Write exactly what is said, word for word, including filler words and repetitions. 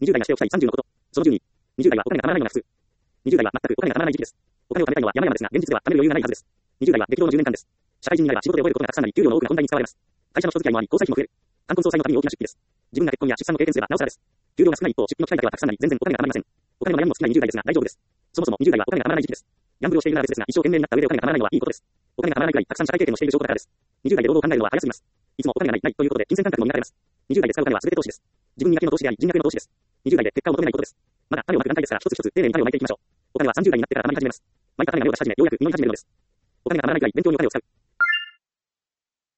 にじゅう代がしておきたいさんじゅうのこと。そのじゅうに。にじゅう代はお金が貯まらないのが普通。にじゅう代は全くお金が貯まらない時期です。お金を貯めたいのは山々ですが、現実では貯める余裕がないはずです。にじゅう代は激動のじゅうねんかんです。社会人になれば仕事で覚えることがたくさんなり、給料の多くが本題に使われます。会社の人付き合いもあり、交際費も増える。冠婚葬祭のために大きな出費です。自分が結婚や出産の経験すればなおさらです。給料が少ない一方、出費の機会だけはたくさんなり、全然お金が貯まりません。お金の悩みも少ないにじゅう代ですが大丈夫です。そもそもにじゅう代はお金が貯まらない時期です。ギャンブルをしているなら別ですが、一生懸命になった上でお金が貯まらないのはいいことです。お金が貯まらないくらいたくさん社会経験をしている証拠だからです。にじゅう代で老後を考えるのは早すぎます。いつもお金がない、ないということで金銭感覚も磨かれます。にじゅう代で使うお金は全て投資です。自分磨きの投資であり、人脈の投資です。にじゅう代で結果を求めないことです。まだ種をまく段階ですから一つ一つ丁寧に種をまいていきましょう。お金はさんじゅう代になってから貯まり始めます。まいた種が苗を出し始め、ようやく実り始めるのです。お金が貯まらないくらい勉強にお金を使う。